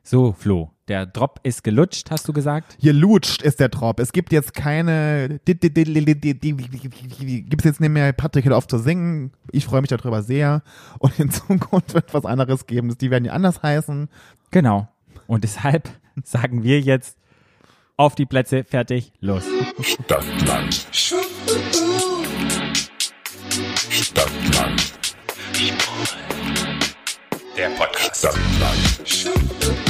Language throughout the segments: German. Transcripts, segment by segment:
So, Flo, der Drop ist gelutscht, hast du gesagt? Gelutscht ist der Drop. Es gibt jetzt keine, gibt es jetzt nicht mehr, Patrick hört auf zu singen. Ich freue mich darüber sehr. Und in Zukunft wird was anderes geben. Die werden ja anders heißen. Genau. Und deshalb sagen wir jetzt auf die Plätze, fertig, los. Stadtland. Stadtland. Der Podcast. Stadtland. Stadtland.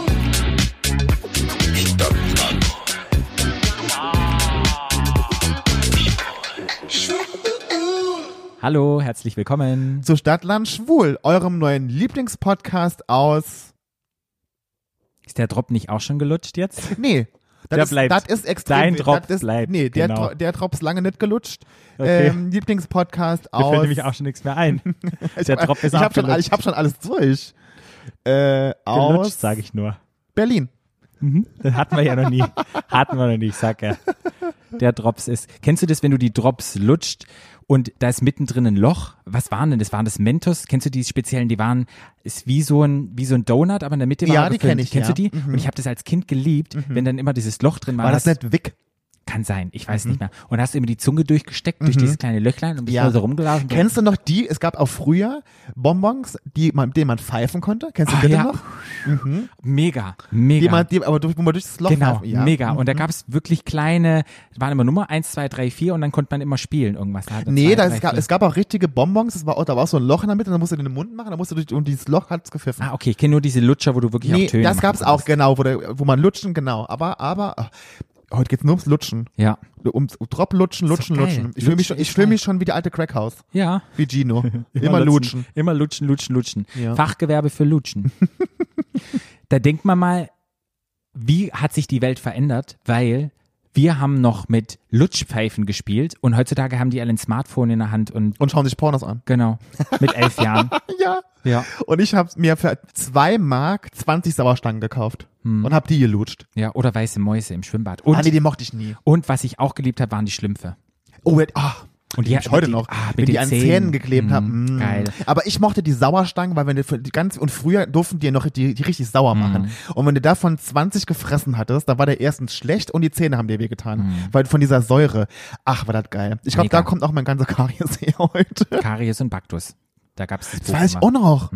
Hallo, herzlich willkommen zu Stadtland Schwul, eurem neuen Lieblingspodcast aus... Ist der Drop nicht auch schon gelutscht jetzt? Nee. Das ist extrem. Dein Drop bleibt. Nee, genau. der Drop ist lange nicht gelutscht. Okay. Lieblingspodcast aus... Mir fällt nämlich auch schon nichts mehr ein. Der Drop ist auch gelutscht. Ich habe schon alles durch. Gelutscht, Aus sage ich nur. Berlin. Das hatten wir ja noch nie. Ich sag ja. Der Drops ist... Kennst du das, wenn du die Drops lutscht und da ist mittendrin ein Loch? Was waren denn das? Waren das Mentos? Kennst du die speziellen? Die waren, ist wie so ein Donut, aber in der Mitte war ja, die kenne ich. Kennst ja. du die? Und ich habe das als Kind geliebt, wenn dann immer dieses Loch drin war. War das nicht Wick? Kann sein, ich weiß nicht mehr. Und hast du immer die Zunge durchgesteckt durch dieses kleine Löchlein und bist nur so rumgelaufen. Kennst du noch es gab auch früher Bonbons, denen man pfeifen konnte? Kennst du die noch? Mega. Wo man durch das Loch Genau, pfeifen, ja. mega. Und da gab es wirklich kleine, waren immer Nummer 1, 2, 3, 4 und dann konnte man immer spielen irgendwas. Es gab auch richtige Bonbons, da war auch so ein Loch in der Mitte, dann musst du den Mund machen, dann musst du und dieses Loch hat's gepfiffen. Ah, okay, ich kenne nur diese Lutscher, wo du wirklich auch Töne das gab's auch, hast. genau, wo man lutschen, genau. Aber heute geht's nur ums Lutschen. Ja. Ums Drop lutschen. Ich fühle mich schon wie die alte Crackhouse. Ja. Wie Gino. Immer lutschen. Immer lutschen. Ja. Fachgewerbe für Lutschen. Da denkt man mal, wie hat sich die Welt verändert? Weil wir haben noch mit Lutschpfeifen gespielt und heutzutage haben die alle ein Smartphone in der Hand und schauen sich Pornos an. Genau. Mit 11 Jahren. Ja. Und ich habe mir für 2 Mark 20 Sauerstangen gekauft und habe die gelutscht. Ja, oder weiße Mäuse im Schwimmbad. Und, die mochte ich nie. Und was ich auch geliebt habe, waren die Schlümpfe. Und die habe ich heute noch, wenn die an Zähnen geklebt haben. Geil. Aber ich mochte die Sauerstangen, weil und früher durften die ja noch die richtig sauer machen. Und wenn du davon 20 gefressen hattest, dann war der erstens schlecht und die Zähne haben dir wehgetan. Weil von dieser Säure, war das geil. Ich glaube, da kommt auch mein ganzer Karies her heute. Karies und Baktus. Da gab's das Buch. Das weiß ich auch noch.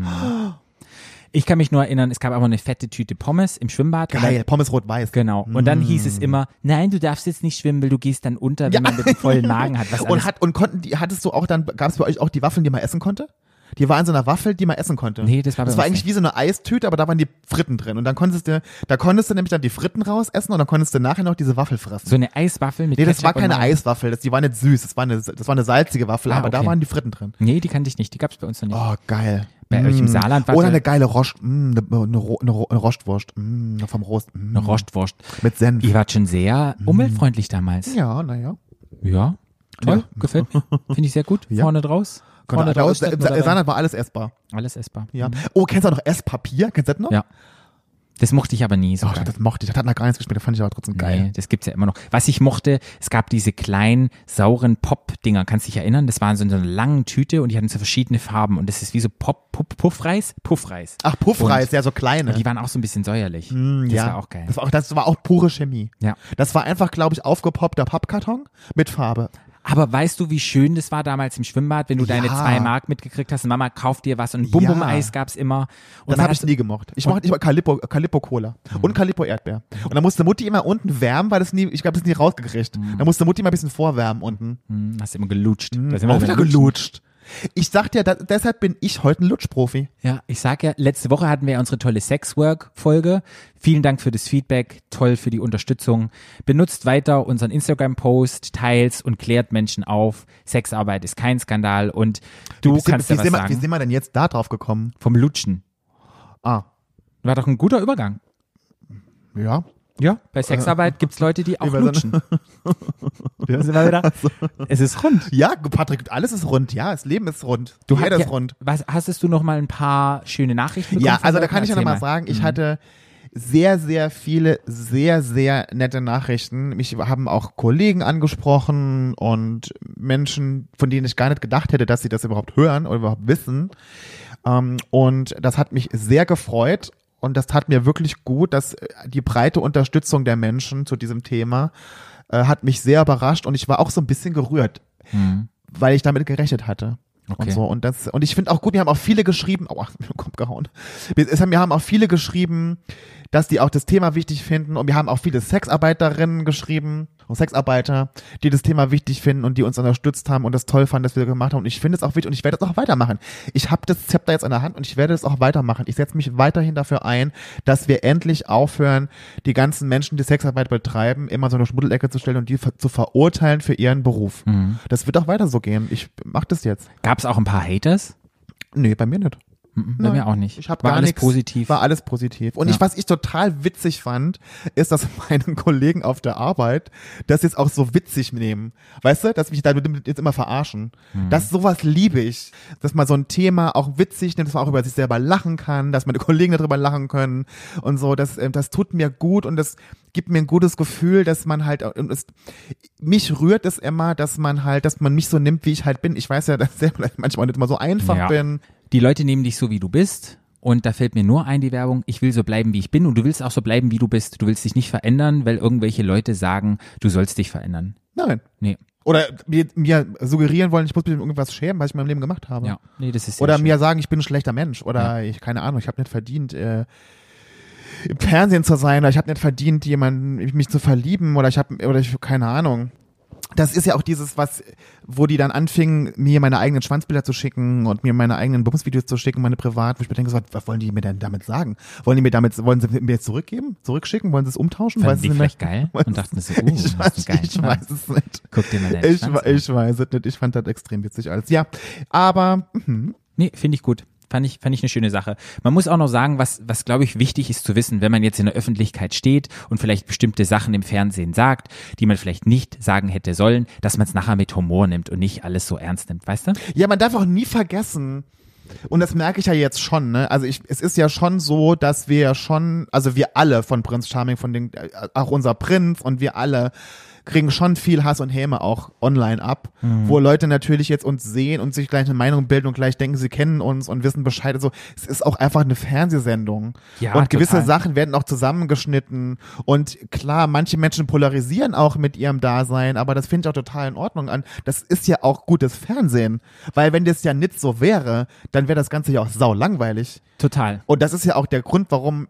Ich kann mich nur erinnern, es gab aber eine fette Tüte Pommes im Schwimmbad. Geil, Pommes rot-weiß. Genau. Und dann hieß es immer, nein, du darfst jetzt nicht schwimmen, weil du gehst dann unter, wenn man einen vollen Magen hat. Hattest du auch dann, gab es bei euch auch die Waffeln, die man essen konnte? Die war in so einer Waffel, die man essen konnte. Nee, das war eigentlich wie so eine Eistüte, aber da waren die Fritten drin. Und dann konntest du nämlich dann die Fritten raus essen und dann konntest du nachher noch diese Waffel fressen. So eine Eiswaffel mit das war keine Eiswaffel, die war nicht süß, das war eine salzige Waffel, aber da waren die Fritten drin. Nee, die kannte ich nicht, die gab's bei uns noch nicht. Oh, geil. Bei euch im Saarland war oder eine geile eine Rostwurst, vom Rost. Eine Rostwurst. Mit Senf. Ihr wart schon sehr umweltfreundlich damals. Ja, naja. Ja, toll, gefällt mir. Finde ich sehr gut. Ja. Vorne draus. Vorne draus. Saarland war alles essbar. Alles essbar. Ja. Oh, kennst du auch noch Esspapier? Kennst du das noch? Ja. Das mochte ich aber nie so. Das mochte ich. Das hat noch gar nichts gespielt. Das fand ich aber trotzdem geil. Nee, das gibt's ja immer noch. Was ich mochte, es gab diese kleinen, sauren Pop-Dinger. Kannst du dich erinnern? Das waren so eine lange Tüte und die hatten so verschiedene Farben. Und das ist wie so Puffreis? Puffreis. Ach, Puffreis, ja, so kleine. Und die waren auch so ein bisschen säuerlich. Das war auch geil. Das war auch pure Chemie. Ja. Das war einfach, glaube ich, aufgepoppter Pappkarton mit Farbe. Aber weißt du, wie schön das war damals im Schwimmbad, wenn du deine 2 Mark mitgekriegt hast und Mama kauft dir was und Bum-Bum-Eis gab's immer. Und das habe ich nie gemocht. Ich mochte Calippo Cola und Calippo Erdbeer. Und dann musste Mutti immer unten wärmen, weil ich glaube, das nie rausgekriegt. Dann musste Mutti immer ein bisschen vorwärmen unten. Hast immer gelutscht. Auch wieder gelutscht. Ich sag dir, deshalb bin ich heute ein Lutschprofi. Ja, ich sag ja, letzte Woche hatten wir unsere tolle Sexwork-Folge. Vielen Dank für das Feedback, toll für die Unterstützung. Benutzt weiter unseren Instagram-Post, teilt und klärt Menschen auf. Sexarbeit ist kein Skandal und kannst ja was sagen. Wie sind wir denn jetzt da drauf gekommen? Vom Lutschen. War doch ein guter Übergang. Ja. Ja, bei Sexarbeit gibt's Leute, die auch lutschen. Da sind wir wieder. Es ist rund. Ja, Patrick, alles ist rund. Ja, das Leben ist rund. Jeder ist rund. Hast du noch mal ein paar schöne Nachrichten bekommen? Ja, also da kann ich ja noch mal sagen, ich hatte sehr, sehr viele, sehr, sehr nette Nachrichten. Mich haben auch Kollegen angesprochen und Menschen, von denen ich gar nicht gedacht hätte, dass sie das überhaupt hören oder überhaupt wissen. Und das hat mich sehr gefreut. und das tat mir wirklich gut, dass die breite Unterstützung der Menschen zu diesem Thema hat mich sehr überrascht und ich war auch so ein bisschen gerührt, weil ich damit gerechnet hatte. Okay. Und so und ich finde auch gut, mir haben auch viele geschrieben, mir kommt gehauen. Mir haben auch viele geschrieben, dass die auch das Thema wichtig finden und wir haben auch viele Sexarbeiterinnen geschrieben und Sexarbeiter, die das Thema wichtig finden und die uns unterstützt haben und das toll fanden, dass wir das gemacht haben und ich finde es auch wichtig und ich werde das auch weitermachen. Ich habe das Zepter jetzt in der Hand und ich werde es auch weitermachen. Ich setze mich weiterhin dafür ein, dass wir endlich aufhören, die ganzen Menschen, die Sexarbeit betreiben, immer so eine Schmuddelecke zu stellen und die zu verurteilen für ihren Beruf. Das wird auch weiter so gehen. Ich mache das jetzt. Gab es auch ein paar Haters? Nee, bei mir nicht. Bei mir auch nicht. Ich hab war gar alles nichts, positiv. War alles positiv. Und Ja. was ich total witzig fand, ist, dass meine Kollegen auf der Arbeit das jetzt auch so witzig nehmen. Weißt du, dass mich da jetzt immer verarschen. Sowas liebe ich. Dass man so ein Thema auch witzig nimmt, dass man auch über sich selber lachen kann, dass meine Kollegen darüber lachen können und so. Das tut mir gut und das gibt mir ein gutes Gefühl, dass man halt, mich rührt es immer, dass man mich so nimmt, wie ich halt bin. Ich weiß ja, dass ich manchmal nicht immer so einfach bin. Die Leute nehmen dich so, wie du bist. Und da fällt mir nur ein, die Werbung, ich will so bleiben, wie ich bin. Und du willst auch so bleiben, wie du bist. Du willst dich nicht verändern, weil irgendwelche Leute sagen, du sollst dich verändern. Nein. Nee. Oder mir suggerieren wollen, ich muss mich um irgendwas schämen, was ich in meinem Leben gemacht habe. Ja. Nee, das ist sehr Oder schön. mir sagen, ich bin ein schlechter Mensch. Oder ich, keine Ahnung, ich habe nicht verdient, im Fernsehen zu sein. Oder ich habe nicht verdient, mich zu verlieben. Oder ich keine Ahnung. Das ist ja auch dieses, wo die dann anfingen, mir meine eigenen Schwanzbilder zu schicken und mir meine eigenen Bumsvideos zu schicken, meine privat, wo ich mir denke, was wollen die mir denn damit sagen? Wollen sie mir zurückgeben? Zurückschicken? Wollen sie es umtauschen? Fanden die nicht vielleicht geil und dachten so, ich hast du einen geilen Schwanz. weiß es nicht. Guck dir mal deinen Schwanz an. Ich weiß es nicht. Ich fand das extrem witzig alles. Ja, aber Nee, finde ich gut. Fand ich eine schöne Sache. Man muss auch noch sagen, was glaube ich wichtig ist zu wissen, wenn man jetzt in der Öffentlichkeit steht und vielleicht bestimmte Sachen im Fernsehen sagt, die man vielleicht nicht sagen hätte sollen, dass man es nachher mit Humor nimmt und nicht alles so ernst nimmt, weißt du? ja, man darf auch nie vergessen, und das merke ich ja jetzt schon, ne? Also es ist ja schon so, dass wir ja schon, also wir alle von Prince Charming, auch unser Prinz und wir alle kriegen schon viel Hass und Häme auch online ab, wo Leute natürlich jetzt uns sehen und sich gleich eine Meinung bilden und gleich denken, sie kennen uns und wissen Bescheid. Also es ist auch einfach eine Fernsehsendung. Ja, und gewisse total. Sachen werden auch zusammengeschnitten. Und klar, manche Menschen polarisieren auch mit ihrem Dasein, aber das finde ich auch total in Ordnung an. Das ist ja auch gutes Fernsehen. Weil wenn das ja nicht so wäre, dann wäre das Ganze ja auch sau langweilig. Total. Und das ist ja auch der Grund, warum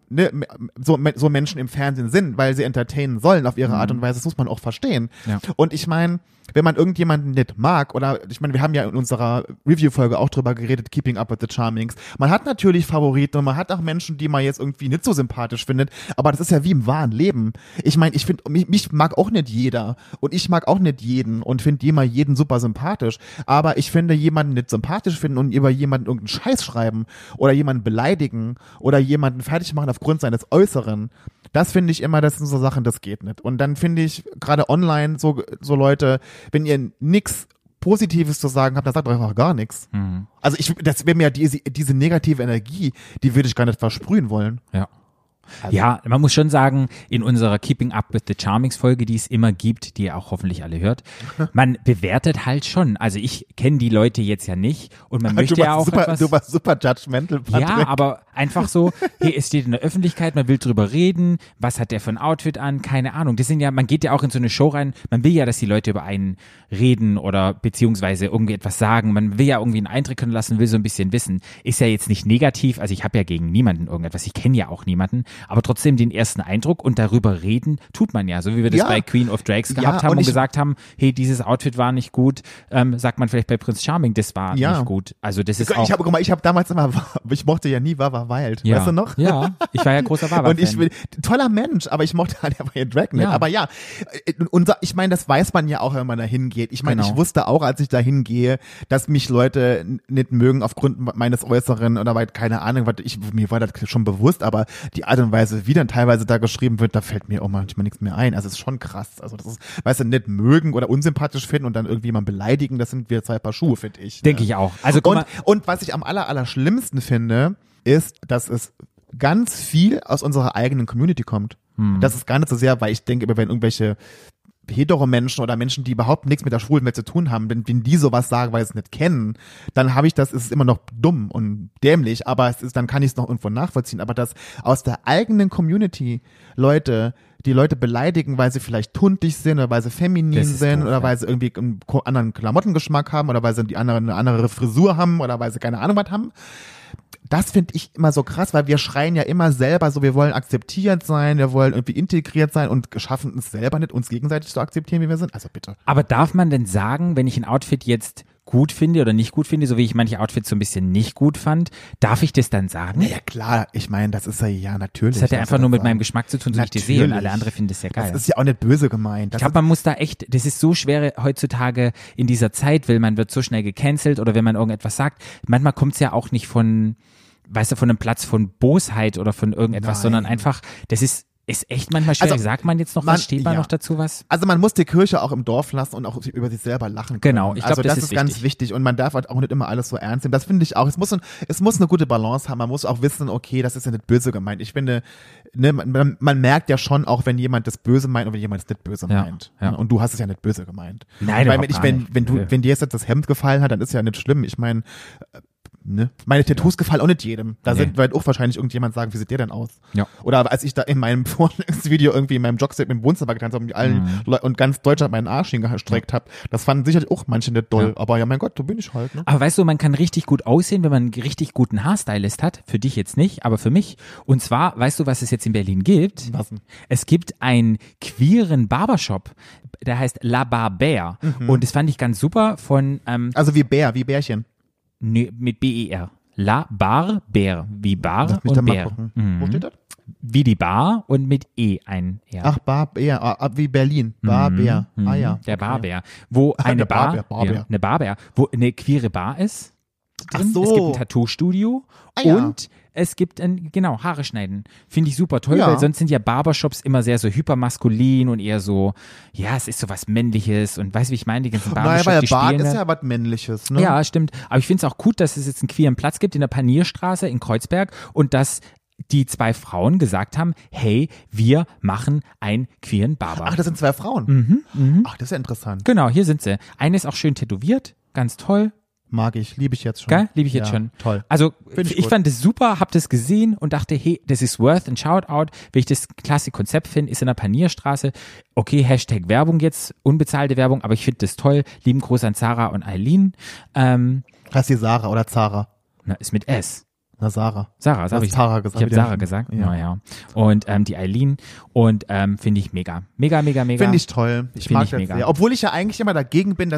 so Menschen im Fernsehen sind, weil sie entertainen sollen auf ihre Art und Weise. Das muss man auch verstehen. Ja. Und ich meine, wenn man irgendjemanden nicht mag, oder ich meine, wir haben ja in unserer Review-Folge auch drüber geredet, Keeping Up with the Charmings. Man hat natürlich Favoriten und man hat auch Menschen, die man jetzt irgendwie nicht so sympathisch findet, aber das ist ja wie im wahren Leben. Ich meine, ich finde, mich mag auch nicht jeder und ich mag auch nicht jeden und finde jeden super sympathisch, aber ich finde, jemanden nicht sympathisch finden und über jemanden irgendeinen Scheiß schreiben oder jemanden beleidigen oder jemanden fertig machen aufgrund seines Äußeren, das finde ich immer, das sind so Sachen, das geht nicht. Und dann finde ich, gerade online, so Leute, wenn ihr nix Positives zu sagen habt, dann sagt doch einfach gar nichts. Also das wäre mir diese negative Energie, die würde ich gar nicht versprühen wollen. Ja. Ja, man muss schon sagen, in unserer Keeping Up with the Charmings Folge, die es immer gibt, die ihr auch hoffentlich alle hört, man bewertet halt schon. Also ich kenne die Leute jetzt ja nicht und man möchte ja auch Du warst super judgmental, Patrick. Ja, aber einfach so, hey, es steht in der Öffentlichkeit, man will drüber reden, was hat der für ein Outfit an, keine Ahnung. Das sind ja, man geht ja auch in so eine Show rein, man will ja, dass die Leute über einen reden oder beziehungsweise irgendwie etwas sagen, man will ja irgendwie einen Eindruck können lassen, will so ein bisschen wissen. Ist ja jetzt nicht negativ, also ich habe ja gegen niemanden irgendetwas, ich kenne ja auch niemanden, aber trotzdem den ersten Eindruck und darüber reden tut man ja, so wie wir das Ja. bei Queen of Drags Ja, gehabt haben und und ich- gesagt haben, hey, dieses Outfit war nicht gut, sagt man vielleicht bei Prince Charming, das war Ja. nicht gut. Also das ist auch... Ich habe damals immer, ich mochte ja nie Wawa Wild, Ja. weißt du noch? Ja, ich war ja großer Wawa-Fan. Und ich will, toller Mensch, aber ich mochte halt einfach ihren Drag nicht. Ja. Aber ja, ich meine, das weiß man ja auch, wenn man da hingeht. Ich meine, Genau. ich wusste auch, als ich da hingehe, dass mich Leute nicht mögen aufgrund meines Äußeren oder weil, keine Ahnung, mir war das schon bewusst, aber die Art und Weise, wie dann teilweise da geschrieben wird, da fällt mir auch manchmal nichts mehr ein. Also es ist schon krass. Also das ist, weißt du, nicht mögen oder unsympathisch finden und dann irgendwie jemanden beleidigen, das sind wir zwei Paar Schuhe, finde ich. Denke ich auch. Also guck mal, Und was ich am allerschlimmsten finde, ist, dass es ganz viel aus unserer eigenen Community kommt. Das ist gar nicht so sehr, weil ich denke, wenn irgendwelche Hetero-Menschen oder Menschen, die überhaupt nichts mit der schwulen Welt zu tun haben, wenn die sowas sagen, weil sie es nicht kennen, dann ist es immer noch dumm und dämlich, aber dann kann ich es noch irgendwo nachvollziehen. Aber dass aus der eigenen Community die Leute beleidigen, weil sie vielleicht tuntig sind oder weil sie feminin sind oder weil sie irgendwie einen anderen Klamottengeschmack haben oder weil sie eine andere Frisur haben oder weil sie keine Ahnung was haben. Das finde ich immer so krass, weil wir schreien ja immer selber so, wir wollen akzeptiert sein, wir wollen irgendwie integriert sein und schaffen es selber nicht, uns gegenseitig zu akzeptieren, wie wir sind. Also bitte. Aber darf man denn sagen, wenn ich ein Outfit jetzt gut finde oder nicht gut finde, so wie ich manche Outfits so ein bisschen nicht gut fand, darf ich das dann sagen? Ja klar, ich meine, das ist ja natürlich. Das hat ja einfach nur mit meinem Geschmack zu tun, so wie ich die sehe und alle anderen finden das ja geil. Das ist ja auch nicht böse gemeint. Ich glaube, man muss da echt, das ist so schwer heutzutage in dieser Zeit, weil man wird so schnell gecancelt oder wenn man irgendetwas sagt, manchmal kommt es ja auch nicht von einem Platz von Bosheit oder von irgendetwas, sondern einfach, das ist echt manchmal schwer. Also, sagt man jetzt noch was? Steht man noch dazu was? Also man muss die Kirche auch im Dorf lassen und auch über sich selber lachen können. Genau, ich glaube, das ist ganz wichtig und man darf halt auch nicht immer alles so ernst nehmen. Das finde ich auch. Es muss eine gute Balance haben. Man muss auch wissen, okay, das ist ja nicht böse gemeint. Ich finde, man merkt ja schon auch, wenn jemand das böse meint und wenn jemand es nicht böse meint. Ja. Und du hast es ja nicht böse gemeint. Nein, wenn dir jetzt das Hemd gefallen hat, dann ist ja nicht schlimm. Ich meine, meine Tattoos gefallen auch nicht jedem. Da wird auch wahrscheinlich irgendjemand sagen, wie sieht der denn aus? Ja. Oder als ich da in meinem Vorstellungsvideo irgendwie in meinem Jogset im Wohnzimmer getanzt habe und allen und ganz Deutschland meinen Arsch hingestreckt habe, das fanden sicherlich auch manche nicht doll. Aber ja, mein Gott, so bin ich halt. Ne? Aber weißt du, man kann richtig gut aussehen, wenn man einen richtig guten Haarstylist hat. Für dich jetzt nicht, aber für mich. Und zwar, weißt du, was es jetzt in Berlin gibt? Was denn? Es gibt einen queeren Barbershop, der heißt La Barbère. Und das fand ich ganz super von also wie Bärchen. Nee, mit B-E-R. La Barbère, wie Bar und Bär. Wo steht das? Wie die Bar und mit E ein R. Ach, Barbär, wie Berlin. Barbär. Ah ja. Der Barbär. Wo eine Bar, Barbär. eine Barbär, wo eine queere Bar ist. Drin. Ach so. Es gibt ein Tattoo-Studio und es gibt Haare schneiden. Finde ich super toll, weil sonst sind ja Barbershops immer sehr so hypermaskulin und eher so, ja, es ist so was Männliches und weißt du, wie ich meine, die ganzen Barbershops, weil die Bart spielen ist ja was Männliches, ne? Ja, stimmt. Aber ich finde es auch gut, dass es jetzt einen queeren Platz gibt in der Panierstraße in Kreuzberg und dass die 2 Frauen gesagt haben, hey, wir machen einen queeren Barber. Ach, das sind 2 Frauen? Ach, das ist ja interessant. Genau, hier sind sie. Eine ist auch schön tätowiert, ganz toll. Mag ich, liebe ich jetzt schon. Geil, liebe ich jetzt schon. Toll. Also ich fand es super, hab das gesehen und dachte, hey, das ist worth ein Shoutout. Wenn ich das klasse Konzept finde, ist in der Panierstraße. Okay, Hashtag Werbung jetzt, unbezahlte Werbung, aber ich finde das toll. Lieben Gruß an Sarah und Eileen. Heißt die Sarah oder Zara? Na, ist mit S. Na, Sarah. Sarah, habe ich Sarah gesagt. Ich habe Sarah gesagt. Ja. Naja. Und die Eileen und finde ich mega. Mega. Finde ich toll. Ich mag das mega. sehr. Obwohl ich ja eigentlich immer dagegen bin,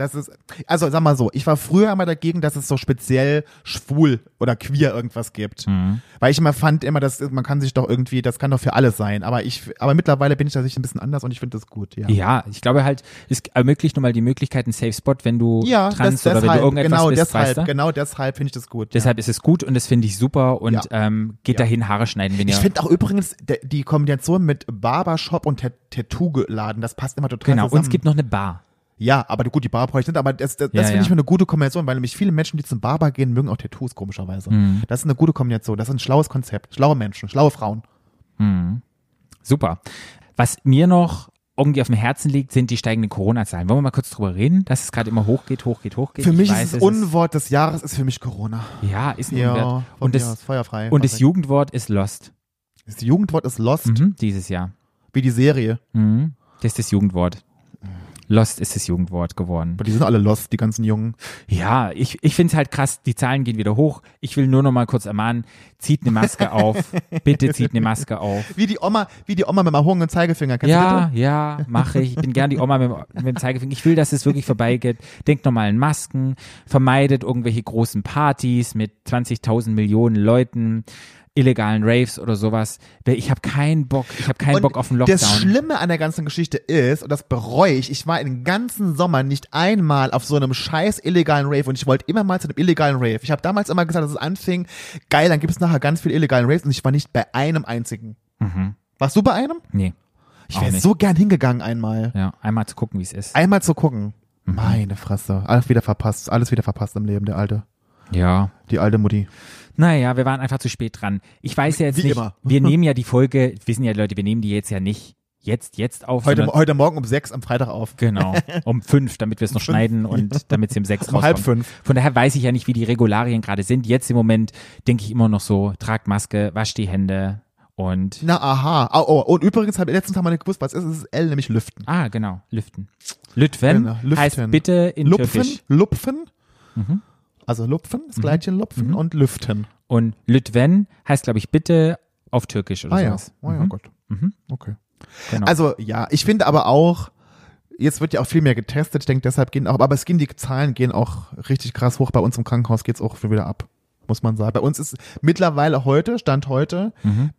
also sag mal so, ich war früher immer dagegen, dass es so speziell schwul oder queer irgendwas gibt. Weil ich immer fand, man kann sich doch irgendwie, das kann doch für alles sein. Aber mittlerweile bin ich da ein bisschen anders und ich finde das gut, ja. Ja, ich glaube halt, es ermöglicht nun mal die Möglichkeit, einen Safe Spot, wenn du trans oder wenn du irgendetwas bist, weißt du? Genau deshalb finde ich das gut. Deshalb ist es gut und das finde ich super und geht dahin Haare schneiden, wenn ihr... Ich finde auch übrigens die Kombination mit Barbershop und Tattoo-Laden, das passt immer total zusammen. Genau, und es gibt noch eine Bar. Ja, aber gut, die Bar brauche ich nicht, aber das finde ich mir eine gute Kombination, weil nämlich viele Menschen, die zum Barber gehen, mögen auch Tattoos, komischerweise. Das ist eine gute Kombination, das ist ein schlaues Konzept. Schlaue Menschen, schlaue Frauen. Super. Was mir noch irgendwie auf dem Herzen liegt, sind die steigenden Corona-Zahlen. Wollen wir mal kurz drüber reden, dass es gerade immer hochgeht? Für mich ist das Unwort des Jahres ist für mich Corona. Ja, ist ein Unwort. Und ist feuerfrei. Und das Jugendwort ist Lost. Das Jugendwort ist Lost? Dieses Jahr. Wie die Serie? Das ist das Jugendwort. Lost ist das Jugendwort geworden. Aber die sind alle lost, die ganzen Jungen. Ja, ich finde es halt krass, die Zahlen gehen wieder hoch. Ich will nur noch mal kurz ermahnen, zieht eine Maske auf. Bitte zieht eine Maske auf. Wie die Oma mit dem erhobenen Zeigefinger. Kennst du bitte? Ja, mache ich. Ich bin gern die Oma mit dem Zeigefinger. Ich will, dass es wirklich vorbeigeht. Denkt nochmal an Masken. Vermeidet irgendwelche großen Partys mit 20.000 Millionen Leuten. Illegalen Raves oder sowas. Ich habe keinen Bock. Ich habe keinen Bock auf einen Lockdown. Das Schlimme an der ganzen Geschichte ist, und das bereue ich war den ganzen Sommer nicht einmal auf so einem scheiß illegalen Rave und ich wollte immer mal zu einem illegalen Rave. Ich habe damals immer gesagt, dass es anfing, geil, dann gibt es nachher ganz viele illegalen Raves und ich war nicht bei einem einzigen. Warst du bei einem? Nee. Ich wäre so gern hingegangen einmal. Ja, einmal zu gucken, wie es ist. Einmal zu gucken. Meine Fresse. Alles wieder verpasst im Leben, der Alte. Ja. Die alte Mutti. Naja, wir waren einfach zu spät dran. Ich weiß ja jetzt Wie nicht, immer. Wir nehmen ja die Folge, wissen ja die Leute, wir nehmen die jetzt ja nicht jetzt auf. sondern- Heute Morgen um 6 am Freitag auf. Genau, um 5, damit wir es noch 5, schneiden und damit es um 6 Um rauskommt. halb 5. Von daher weiß ich ja nicht, wie die Regularien gerade sind. Jetzt im Moment denke ich immer noch so, tragt Maske, wascht die Hände und Na, aha. Und übrigens, letztens haben wir nicht gewusst, was ist. Es ist L, nämlich Lüften. genau, lüften. Lütfen Genau, lüften. heißt bitte in Türkisch. Lupfen. Also Lupfen, das Gleitchen Lupfen und Lüften. Und Lütven heißt, glaube ich, bitte auf Türkisch oder Ah ja, sowas. oh ja, Gott. Mhm. Okay. Genau. Also ja, ich finde aber auch, jetzt wird ja auch viel mehr getestet, ich denke deshalb gehen auch, aber die Zahlen gehen auch richtig krass hoch, bei uns im Krankenhaus geht's auch wieder ab, muss man sagen. Bei uns ist mittlerweile Stand heute,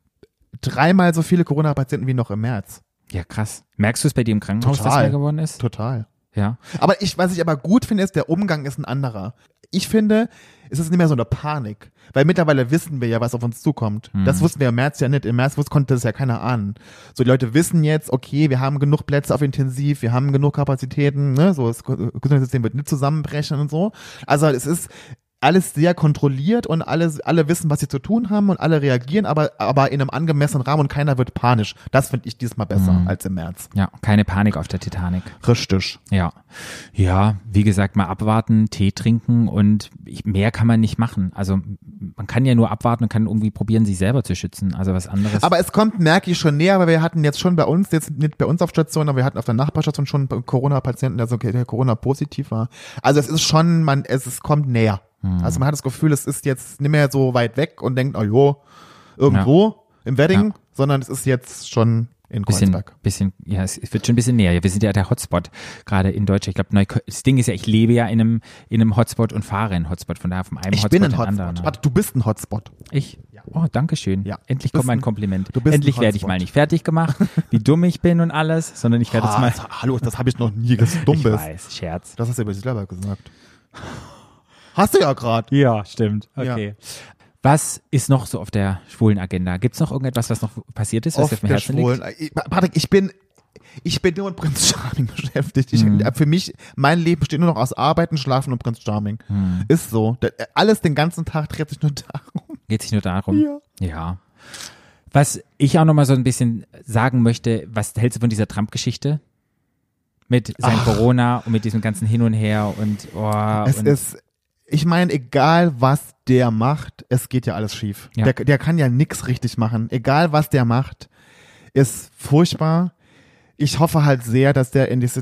3-mal so viele Corona-Patienten wie noch im März. Ja, krass. Merkst du es bei dir im Krankenhaus, dass Total. mehr geworden ist? Total. Ja. Aber was ich aber gut finde, ist, der Umgang ist ein anderer. Ich finde, es ist nicht mehr so eine Panik. Weil mittlerweile wissen wir ja, was auf uns zukommt. Das wussten wir im März ja nicht. Im März konnte das ja keiner ahnen. So, die Leute wissen jetzt, okay, wir haben genug Plätze auf Intensiv, wir haben genug Kapazitäten, ne, so, das Gesundheitssystem wird nicht zusammenbrechen und so. Also, es ist alles sehr kontrolliert und alle wissen, was sie zu tun haben und alle reagieren, aber in einem angemessenen Rahmen und keiner wird panisch. Das finde ich diesmal besser als im März. Ja, keine Panik auf der Titanic. Richtig. Ja. Ja, wie gesagt, mal abwarten, Tee trinken und mehr kann man nicht machen. Also man kann ja nur abwarten und kann irgendwie probieren, sich selber zu schützen. Also was anderes. Aber es kommt, merke ich schon näher, weil wir hatten jetzt schon bei uns, jetzt nicht bei uns auf Station, aber wir hatten auf der Nachbarstation schon einen Corona-Patienten, der Corona-positiv war. Also es ist schon, es kommt näher. Also man hat das Gefühl, es ist jetzt nicht mehr so weit weg und denkt, oh jo, irgendwo im Wedding, sondern es ist jetzt schon in Kreuzberg. Ja, es wird schon ein bisschen näher. Wir sind ja der Hotspot gerade in Deutschland. Ich glaube, das Ding ist ja, ich lebe ja in einem Hotspot und fahre in einen Hotspot. Von daher von einem Ich Hotspot bin ein in den Hotspot. anderen. Warte, du bist ein Hotspot. Ich? Oh, danke schön. Ja. Endlich Du bist kommt mein ein- Kompliment. du bist Endlich ein werde ich Hotspot. mal nicht fertig gemacht, wie dumm ich bin und alles, sondern ich werde jetzt mal. Hallo, das habe ich noch nie, dass du dumm Ich bist. weiß, Scherz. Das hast du über dich selber gesagt. Hast du ja gerade. Ja, stimmt. Okay. Was ist noch so auf der schwulen Agenda? Gibt es noch irgendetwas, was noch passiert ist, was dir auf dem Herzen liegt? Patrick, ich bin nur mit Prinz Charming beschäftigt. Für mich, mein Leben besteht nur noch aus Arbeiten, Schlafen und Prinz Charming. Ist so. Alles den ganzen Tag dreht sich nur darum. Geht sich nur darum? Ja. Ja. Was ich auch noch mal so ein bisschen sagen möchte, was hältst du von dieser Trump-Geschichte? Mit seinem Corona und mit diesem ganzen Hin und Her und Ich meine, egal was der macht, es geht ja alles schief. Ja. Der kann ja nix richtig machen. Egal was der macht, ist furchtbar. Ich hoffe halt sehr, dass der wann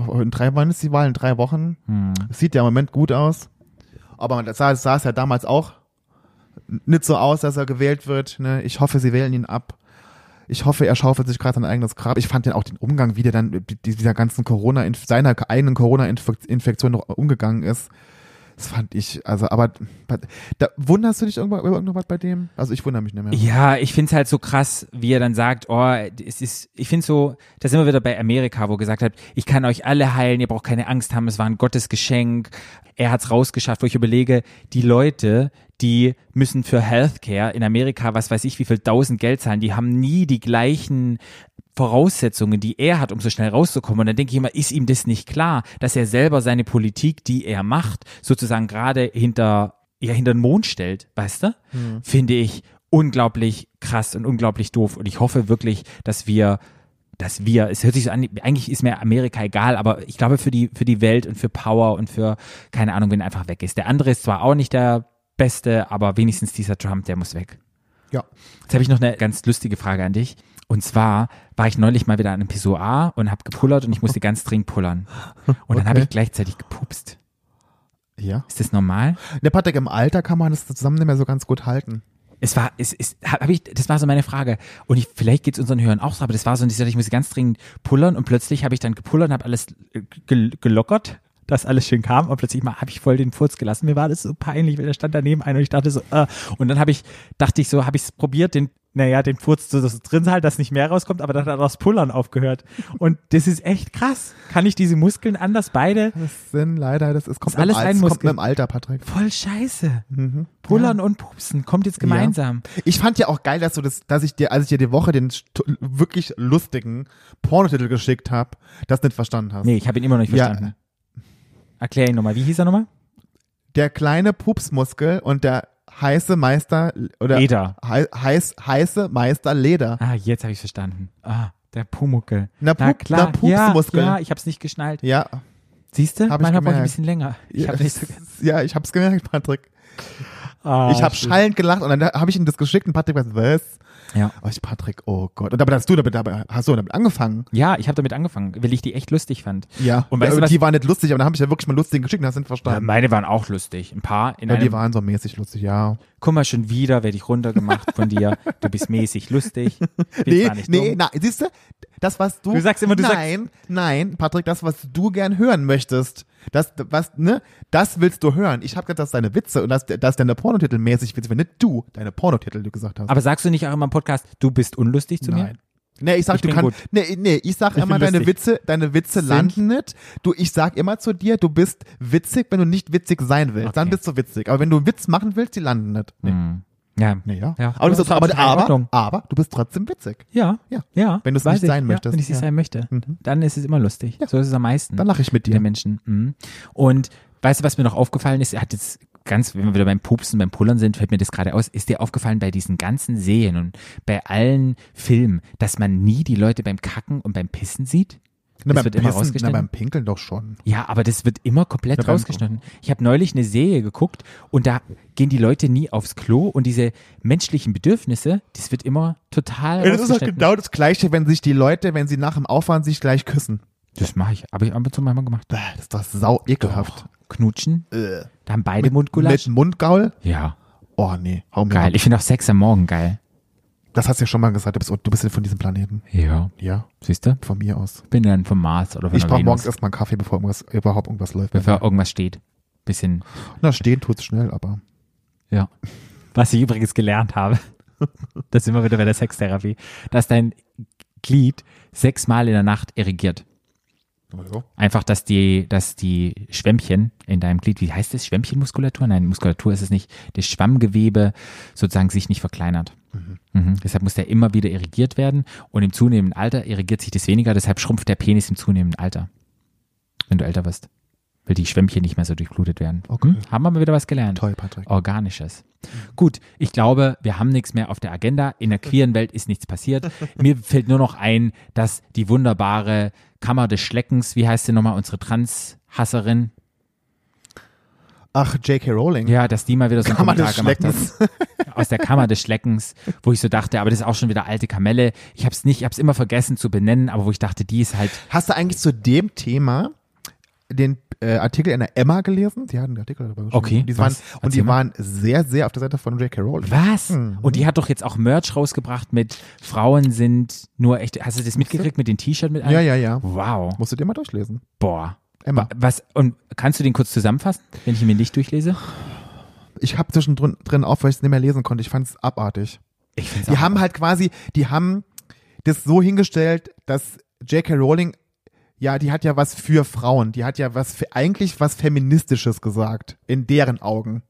ist die Wahl? In 3 Wochen? Sieht ja im Moment gut aus. Aber das sah es ja damals auch nicht so aus, dass er gewählt wird. Ne? Ich hoffe, sie wählen ihn ab. Ich hoffe, er schaufelt sich gerade sein eigenes Grab. Ich fand ja auch den Umgang, wie der dann mit dieser ganzen seiner eigenen Corona-Infektion noch umgegangen ist. Das fand ich, aber da wunderst du dich irgendwas bei dem? Also ich wundere mich nicht mehr. ja, ich find's halt so krass, wie er dann sagt, ich find's so, da sind wir wieder bei Amerika, wo er gesagt hat, ich kann euch alle heilen, ihr braucht keine Angst haben, es war ein Gottesgeschenk. Er hat's rausgeschafft, wo ich überlege, die Leute, die müssen für Healthcare in Amerika, was weiß ich, wie viel 1000 Geld zahlen, die haben nie die gleichen Voraussetzungen, die er hat, um so schnell rauszukommen. Und dann denke ich immer, ist ihm das nicht klar, dass er selber seine Politik, die er macht, sozusagen gerade hinter den Mond stellt, weißt du? Finde ich unglaublich krass und unglaublich doof. Und ich hoffe wirklich, dass wir, es hört sich so an, eigentlich ist mir Amerika egal, aber ich glaube für die Welt und für Power und für, keine Ahnung, wenn er einfach weg ist. Der andere ist zwar auch nicht der Beste, aber wenigstens dieser Trump, der muss weg. Ja. Jetzt habe ich noch eine ganz lustige Frage an dich. Und zwar war ich neulich mal wieder an einem Pissoir und habe gepullert und ich musste ganz dringend pullern. Und dann habe ich gleichzeitig gepupst. Ja. Ist das normal? Der Patrick, im Alter kann man das zusammen nicht mehr so ganz gut halten. Das war so meine Frage. Und vielleicht geht's unseren Hörern auch so, aber das war so, ich musste ganz dringend pullern und plötzlich habe ich dann gepullert und habe alles gelockert, dass alles schön kam und plötzlich habe ich voll den Furz gelassen. Mir war das so peinlich, weil der stand daneben ein und ich dachte so, und dann habe ich es probiert, den Furz so drin halt, dass nicht mehr rauskommt, aber dann hat auch das Pullern aufgehört. Und das ist echt krass. Kann ich diese Muskeln anders beide? Kommt alles ein Muskel. Kommt mit dem Alter, Patrick. Voll scheiße. Pullern und Pupsen kommt jetzt gemeinsam. Ja. Ich fand ja auch geil, dass als ich dir die Woche den wirklich lustigen Pornotitel geschickt habe, das nicht verstanden hast. Nee, ich habe ihn immer noch nicht verstanden. Ja. Erklär ihn nochmal. Wie hieß er nochmal? Der kleine Pupsmuskel und der heiße Meister oder Leder. Heiße Meister Leder. Ah, jetzt habe ich verstanden. Der Pumuckel. Na, Na klar, Pupsmuskel. ja, ich hab's nicht geschnallt. Ja. Siehst du? Hab ich Manchmal brauche ich ein gemerkt. bisschen länger. Ich hab nicht so Ja, ich hab's gemerkt, Patrick. Ah, Ich habe schön. schallend gelacht und dann habe ich ihm das geschickt und Patrick was? Ja. Oh, Patrick, oh Gott. Und dabei hast du damit angefangen. Ja, ich habe damit angefangen, weil ich die echt lustig fand. Ja. Und weißt du aber was? die waren nicht lustig, aber dann habe ich ja wirklich mal lustigen geschickt und hast ihn Ja, verstanden. meine waren auch lustig. Ein paar in Ja, die einem. waren so mäßig lustig, ja. Guck mal, schon wieder werde ich runtergemacht von dir. Du bist mäßig lustig. Bin zwar nicht dumm. nein, siehst du, das, was du. Du sagst immer, Nein, Patrick, das, was du gern hören möchtest, das willst du hören. Ich habe gesagt, das ist deine Witze und das deine Pornotitel mäßig Witze, wenn nicht du deine Pornotitel, du gesagt hast. Aber sagst du nicht auch immer im Podcast, du bist unlustig zu mir? Nein. Nee, ich sag, Ich du bin kannst, gut. nee, ich sag Ich immer, bin lustig. deine Witze Sind- landen nicht. Ich sag immer zu dir, du bist witzig, wenn du nicht witzig sein willst. Okay. Dann bist du witzig. Aber wenn du einen Witz machen willst, die landen nicht. Nee. Hm. Ja. Nee, ja. Ja. Aber, Das ist total in Ordnung. aber du bist trotzdem witzig. Ja. Ja. Ja. Wenn du es weiß nicht ich. sein möchtest. Ja, wenn ich es Ja. sein möchte. Mhm. Dann ist es immer lustig. Ja. So ist es am meisten. Dann lache ich mit dir. Der Menschen. Mhm. Und weißt du, was mir noch aufgefallen ist? Er hat jetzt ganz, wenn wir wieder beim Pupsen, beim Pullern sind, fällt mir das gerade aus, ist dir aufgefallen bei diesen ganzen Serien und bei allen Filmen, dass man nie die Leute beim Kacken und beim Pissen sieht? Na, Das beim wird immer Pissen, rausgeschnitten. beim Pinkeln doch schon. Ja, aber das wird immer komplett Ja, beim- rausgeschnitten. Ich habe neulich eine Serie geguckt und da gehen die Leute nie aufs Klo und diese menschlichen Bedürfnisse, das wird immer total Ja, das ist doch rausgeschnitten. genau das Gleiche, wenn sich die Leute, wenn sie nach dem Aufwand sich gleich küssen. Das mache ich, habe ich ab und zu manchmal gemacht. Das ist doch sau ekelhaft. Knutschen, da haben beide Mundgulasch. Mit Mundgaul? Ja, Oh nee, hau mir geil. ab. Ich finde auch Sex am Morgen geil. Das hast du ja schon mal gesagt, du bist ja von diesem Planeten. Ja. Ja, Siehst du? von mir aus. Bin dann vom Mars oder von Ich der brauche Venus, morgens erstmal einen Kaffee, bevor überhaupt irgendwas läuft. bevor irgendwas steht. Bisschen, Na, stehen tut's schnell, aber. ja. Was ich übrigens gelernt habe, das sind wir wieder bei der Sextherapie, dass dein Glied 6-mal in der Nacht irrigiert. Einfach, dass die Schwämmchen in deinem Glied, wie heißt das? Schwämmchenmuskulatur? Nein, Muskulatur ist es nicht. Das Schwammgewebe sozusagen sich nicht verkleinert. Mhm. Deshalb muss der immer wieder irrigiert werden und im zunehmenden Alter irrigiert sich das weniger, deshalb schrumpft der Penis im zunehmenden Alter. Wenn du älter wirst. Weil die Schwämmchen nicht mehr so durchblutet werden. Okay. Haben wir mal wieder was gelernt. Toll, Patrick. Organisches. Gut, ich glaube, wir haben nichts mehr auf der Agenda. In der queeren Welt ist nichts passiert. Mir fällt nur noch ein, dass die wunderbare Kammer des Schleckens, wie heißt sie nochmal, unsere Trans-Hasserin, Ach, J.K. Rowling. ja, dass die mal wieder so einen Kammer Kommentar des gemacht Schleckens. hat. Aus der Kammer des Schleckens, wo ich so dachte, aber das ist auch schon wieder alte Kamelle. Ich hab's immer vergessen zu benennen, aber wo ich dachte, die ist halt, Hast du eigentlich zu dem Thema den Artikel in der Emma gelesen? Die hatten einen Artikel darüber geschrieben. Okay, Die was? waren, und Erzähl die mal. waren sehr, sehr auf der Seite von J.K. Rowling. was? Mhm. Und die hat doch jetzt auch Merch rausgebracht mit Frauen sind nur echt, hast du das mitgekriegt mit dem T-Shirt mit einem? Ja. Wow. Musst du dir mal durchlesen. Boah. Emma. Was, und kannst du den kurz zusammenfassen, wenn ich ihn mir nicht durchlese? Ich habe zwischendrin auf, weil ich es nicht mehr lesen konnte. Ich fand es abartig. Ich finde Die haben halt quasi, die haben das so hingestellt, dass J.K. Rowling, ja, die hat ja was für Frauen. Die hat ja eigentlich was Feministisches gesagt. In deren Augen.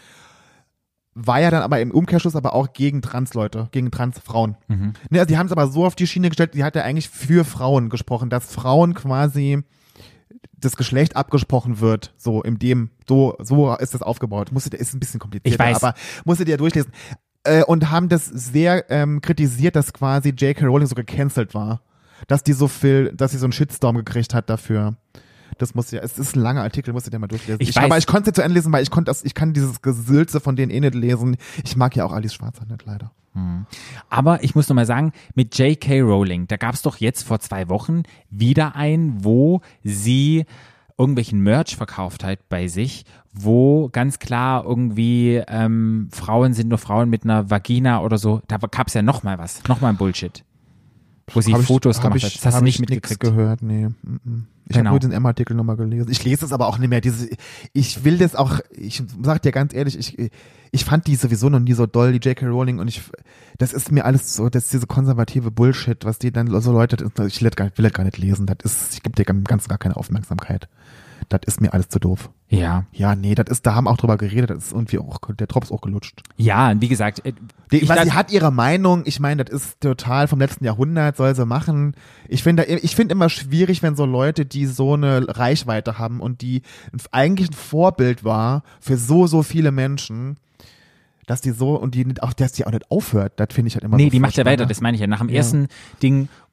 War ja dann aber im Umkehrschluss aber auch gegen Transleute, gegen Transfrauen. Mhm. Ne, also die haben es aber so auf die Schiene gestellt, die hat ja eigentlich für Frauen gesprochen, dass Frauen quasi das Geschlecht abgesprochen wird, so so ist das aufgebaut. Ist ein bisschen komplizierter, Ich weiß. aber musst du dir durchlesen. Und haben das sehr kritisiert, dass quasi J.K. Rowling so gecancelt war. Dass sie so einen Shitstorm gekriegt hat dafür. Es ist ein langer Artikel, musst du dir mal durchlesen. Ich Aber weiß. ich konnte es zu Ende lesen, weil ich kann dieses Gesülze von denen nicht lesen. Ich mag ja auch Alice Schwarzer nicht, leider. Aber ich muss noch mal sagen, mit J.K. Rowling, da gab es doch jetzt vor 2 Wochen wieder wo sie irgendwelchen Merch verkauft hat bei sich, wo ganz klar irgendwie Frauen sind nur Frauen mit einer Vagina oder so. Da gab es ja noch mal ein Bullshit. Wo sie Fotos gemacht hat. Das hast du nicht nix mitgekriegt. gehört, nee. Ich Genau. habe nur den Emma-Artikel nochmal gelesen. Ich lese es aber auch nicht mehr. Ich will das auch, ich sag dir ganz ehrlich, ich fand die sowieso noch nie so doll, die J.K. Rowling, und das ist mir alles so, das ist diese konservative Bullshit, was die dann so Leute, ich will das gar nicht lesen. Ich gebe dir ganz gar keine Aufmerksamkeit. Das ist mir alles zu doof. Ja. Ja, nee, da haben auch drüber geredet, das ist irgendwie auch, der Drops auch gelutscht. Ja, und wie gesagt, Sie hat ihre Meinung, ich meine, das ist total vom letzten Jahrhundert, soll sie machen. Ich finde immer schwierig, wenn so Leute, die so eine Reichweite haben und die eigentlich ein Vorbild war für so viele Menschen, dass die auch nicht aufhört, das finde ich halt immer so Nee, die macht ja furchtbar, weiter, ne? das meine ich ja. Nach dem Ja. ersten Ding,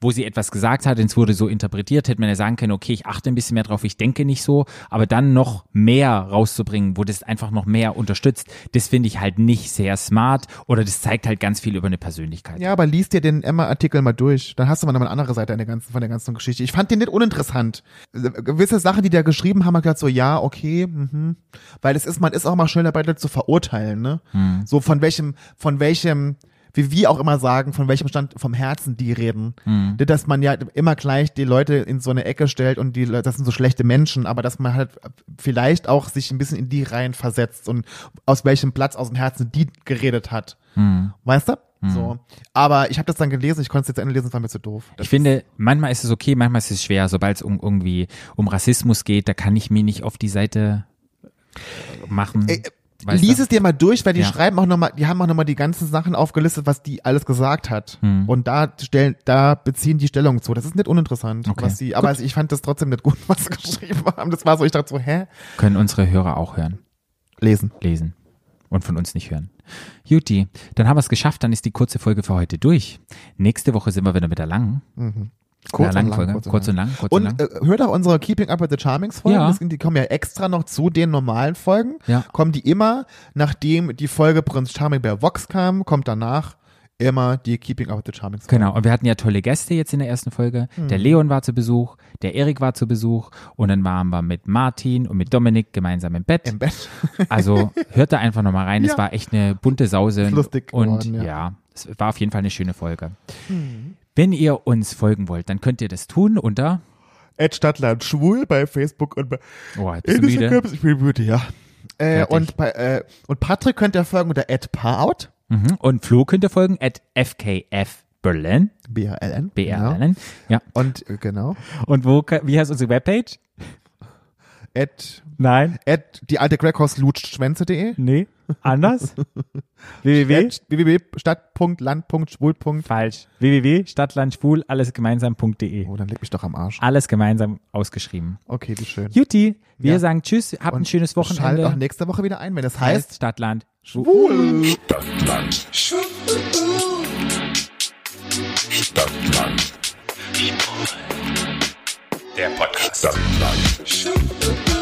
wo sie etwas gesagt hat, es wurde so interpretiert, hätte man ja sagen können, okay, ich achte ein bisschen mehr drauf, ich denke nicht so, aber dann noch mehr rauszubringen, wo das einfach noch mehr unterstützt, das finde ich halt nicht sehr smart oder das zeigt halt ganz viel über eine Persönlichkeit. Ja, aber liest dir den Emma-Artikel mal durch, dann hast du mal eine andere Seite von der ganzen Geschichte. Ich fand den nicht uninteressant. Gewisse Sachen, die der geschrieben haben, hat gesagt so, ja, okay, weil man ist auch mal schnell dabei, das zu verurteilen, ne? So von welchem, wie wir auch immer sagen, von welchem Stand vom Herzen die reden. Dass man ja immer gleich die Leute in so eine Ecke stellt und das sind so schlechte Menschen, aber dass man halt vielleicht auch sich ein bisschen in die Reihen versetzt und aus welchem Platz aus dem Herzen die geredet hat. Weißt du? So. Aber ich habe das dann gelesen, ich konnte es jetzt zu Ende lesen, das war mir zu doof. Ich finde, manchmal ist es okay, manchmal ist es schwer, sobald es irgendwie um Rassismus geht, da kann ich mich nicht auf die Seite machen. Lies es dir mal durch, weil die schreiben auch nochmal, die haben auch nochmal die ganzen Sachen aufgelistet, was die alles gesagt hat. Und da beziehen die Stellung zu. Das ist nicht uninteressant, Okay. aber ich fand das trotzdem nicht gut, was sie geschrieben haben. Das war so, ich dachte so, Können unsere Hörer auch hören, lesen. und von uns nicht hören. Juti, dann haben wir es geschafft, dann ist die kurze Folge für heute durch. Nächste Woche sind wir wieder mit der langen. Kurz und lang. Und hört auch unsere Keeping Up with the Charmings Folgen. Ja. Die kommen ja extra noch zu den normalen Folgen. Ja. Kommen die immer, nachdem die Folge Prinz Charming bei Vox kam, kommt danach immer die Keeping Up with the Charmings Folgen. Genau, und wir hatten ja tolle Gäste jetzt in der ersten Folge. Der Leon war zu Besuch, der Erik war zu Besuch und dann waren wir mit Martin und mit Dominik gemeinsam im Bett. Im Bett. Also hört da einfach nochmal rein. Ja. Es war echt eine bunte Sause. Lustig und geworden, ja, es war auf jeden Fall eine schöne Folge. Wenn ihr uns folgen wollt, dann könnt ihr das tun unter @Stadtlandschwul bei Facebook und bei bist du müde? Ich bin müde, ja. Und Patrick könnt ihr folgen unter @Paarout. Und Flo könnt ihr folgen @FKF_Berlin. BRLN. BRLN. Ja. Und genau. Und wie heißt unsere Webpage? Nein. Die alte Crackhaus-lutscht-schwänze.de. Nee. Anders? www. www.stadt.land.schwul. Falsch. www.stadtlandschwul, allesgemeinsam.de. Oh, dann leg mich doch am Arsch. Alles gemeinsam ausgeschrieben. Okay, wie schön. Juti, wir Ja. sagen Tschüss, habt ein schönes Schaltet Wochenende. auch nächste Woche wieder ein, wenn es heißt Stadtland Schwul. Stadtland. Stadtland. Der Podcast. Stadtland.